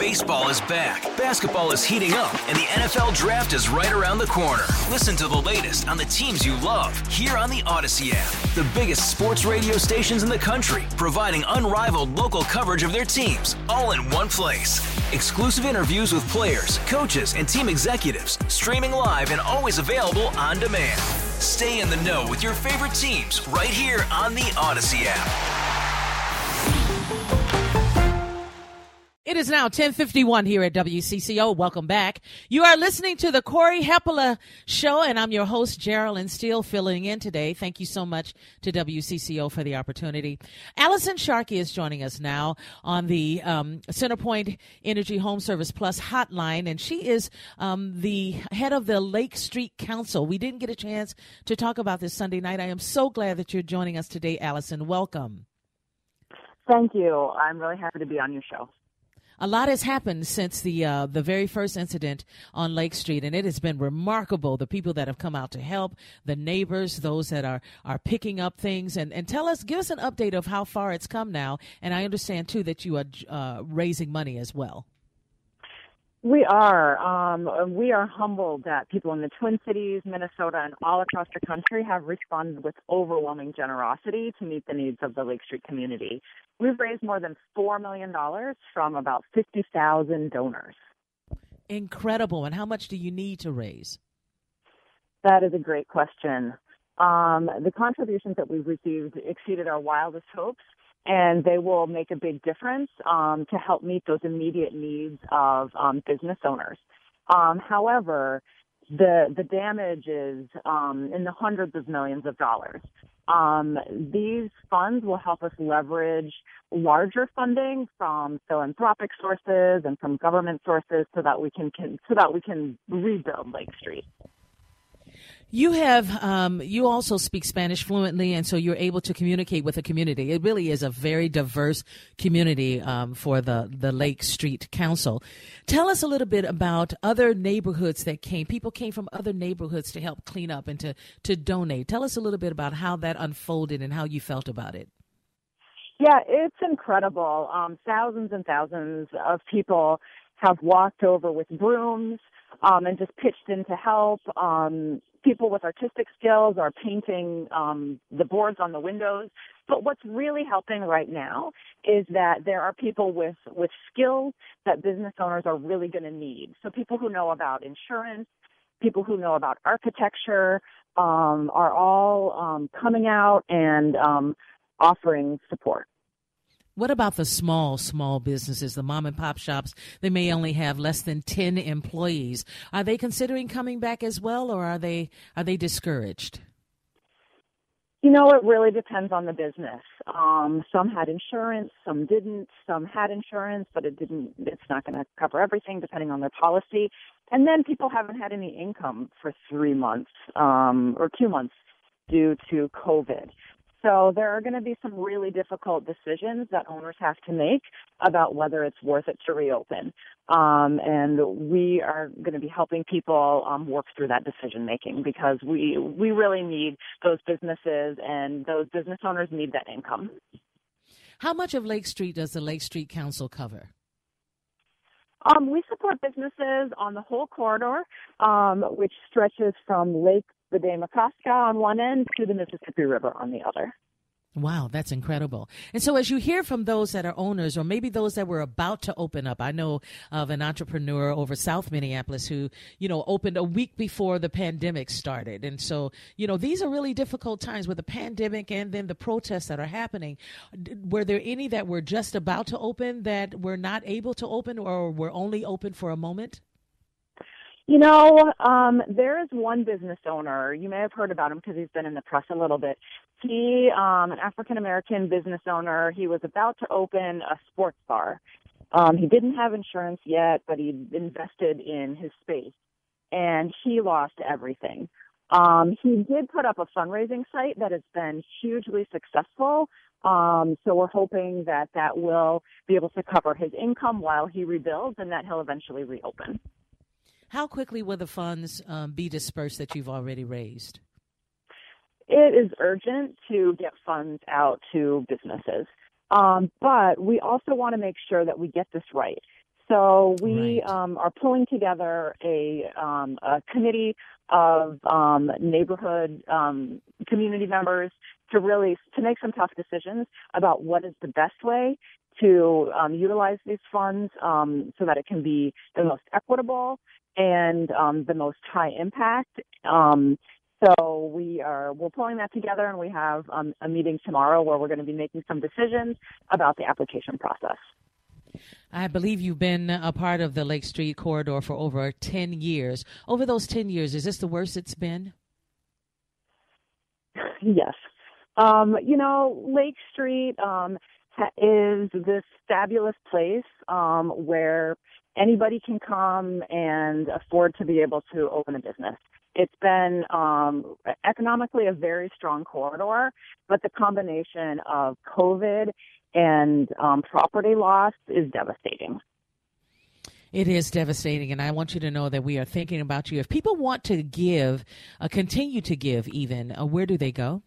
Baseball is back, basketball is heating up, and the NFL Draft is right around the corner. Listen to the latest on the teams you love here on the Odyssey app. The biggest sports radio stations in the country, providing unrivaled local coverage of their teams, all in one place. Exclusive interviews with players, coaches, and team executives, streaming live and always available on demand. Stay in the know with your favorite teams right here on the Odyssey app. It is now 10:51 here at WCCO. Welcome back. You are listening to the Corey Heppola Show, and I'm your host, Geraldine Steele, filling in today. Thank you so much to WCCO for the opportunity. Allison Sharkey is joining us now on the Centerpoint Energy Home Service Plus hotline, and she is the head of the Lake Street Council. We didn't get a chance to talk about this Sunday night. I am so glad that you're joining us today, Allison. Welcome. Thank you. I'm really happy to be on your show. A lot has happened since the very first incident on Lake Street, and it has been remarkable. The people that have come out to help, the neighbors, those that are picking up things, and give us an update of how far it's come now. And I understand too that you are raising money as well. We are. We are humbled that people in the Twin Cities, Minnesota, and all across the country have responded with overwhelming generosity to meet the needs of the Lake Street community. We've raised more than $4 million from about 50,000 donors. Incredible. And how much do you need to raise? That is a great question. The contributions that we've received exceeded our wildest hopes, and they will make a big difference to help meet those immediate needs of business owners. However, the damage is in the hundreds of millions of dollars. These funds will help us leverage larger funding from philanthropic sources and from government sources so that we can rebuild Lake Street. You have you also speak Spanish fluently, and so you're able to communicate with the community. It really is a very diverse community for the Lake Street Council. Tell us a little bit about other neighborhoods that came. People came from other neighborhoods to help clean up and to donate. Tell us a little bit about how that unfolded and how you felt about it. Yeah, it's incredible. Thousands and thousands of people have walked over with brooms and just pitched in to help. People with artistic skills are painting the boards on the windows. But what's really helping right now is that there are people with skills that business owners are really going to need. So people who know about insurance, people who know about architecture are all coming out and offering support. What about the small businesses, the mom and pop shops? They may only have less than 10 employees. Are they considering coming back as well, or are they discouraged? You know, it really depends on the business. Some had insurance, some didn't. Some had insurance, but it's not going to cover everything depending on their policy. And then people haven't had any income for 3 months or 2 months due to COVID. So there are going to be some really difficult decisions that owners have to make about whether it's worth it to reopen. And we are going to be helping people work through that decision making because we really need those businesses, and those business owners need that income. How much of Lake Street does the Lake Street Council cover? We support businesses on the whole corridor, which stretches from Lake Bedeh-Makaska on one end to the Mississippi River on the other. Wow, that's incredible. And so as you hear from those that are owners, or maybe those that were about to open up, I know of an entrepreneur over South Minneapolis who, opened a week before the pandemic started. And so, these are really difficult times with the pandemic and then the protests that are happening. Were there any that were just about to open that were not able to open or were only open for a moment? There is one business owner. You may have heard about him because he's been in the press a little bit. He, an African-American business owner, he was about to open a sports bar. He didn't have insurance yet, but he invested in his space, and he lost everything. He did put up a fundraising site that has been hugely successful, so we're hoping that will be able to cover his income while he rebuilds and that he'll eventually reopen. How quickly will the funds be dispersed that you've already raised? It is urgent to get funds out to businesses, but we also want to make sure that we get this right. So we Right. are pulling together a committee of neighborhood community members to make some tough decisions about what is the best way to utilize these funds so that it can be the most equitable and the most high impact. So we're pulling that together, and we have a meeting tomorrow where we're going to be making some decisions about the application process. I believe you've been a part of the Lake Street corridor for over 10 years. Over those 10 years, is this the worst it's been? Yes. Lake Street is this fabulous place where anybody can come and afford to be able to open a business. It's been economically a very strong corridor, but the combination of COVID and property loss is devastating. It is devastating, and I want you to know that we are thinking about you. If people want to give, continue to give even, where do they go?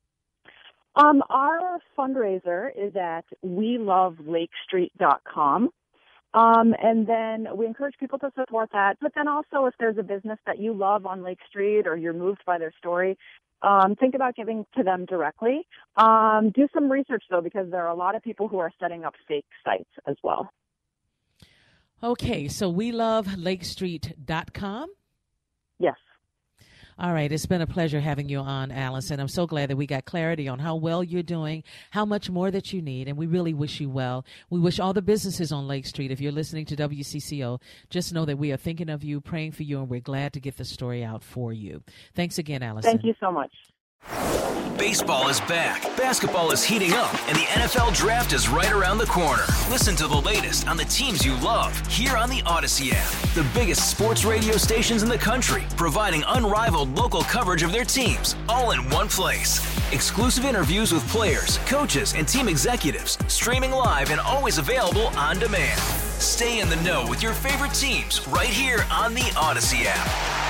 Our fundraiser is at welovelakestreet.com. And then we encourage people to support that. But then also, if there's a business that you love on Lake Street or you're moved by their story, think about giving to them directly. Do some research, though, because there are a lot of people who are setting up fake sites as well. Okay, so welovelakestreet.com? Yes. All right. It's been a pleasure having you on, Allison. I'm so glad that we got clarity on how well you're doing, how much more that you need, and we really wish you well. We wish all the businesses on Lake Street, if you're listening to WCCO, just know that we are thinking of you, praying for you, and we're glad to get the story out for you. Thanks again, Allison. Thank you so much. Baseball is back, basketball is heating up, and the NFL Draft is right around the corner. Listen to the latest on the teams you love here on the Odyssey app. The biggest sports radio stations in the country, providing unrivaled local coverage of their teams, all in one place. Exclusive interviews with players, coaches, and team executives, streaming live and always available on demand. Stay in the know with your favorite teams right here on the Odyssey app.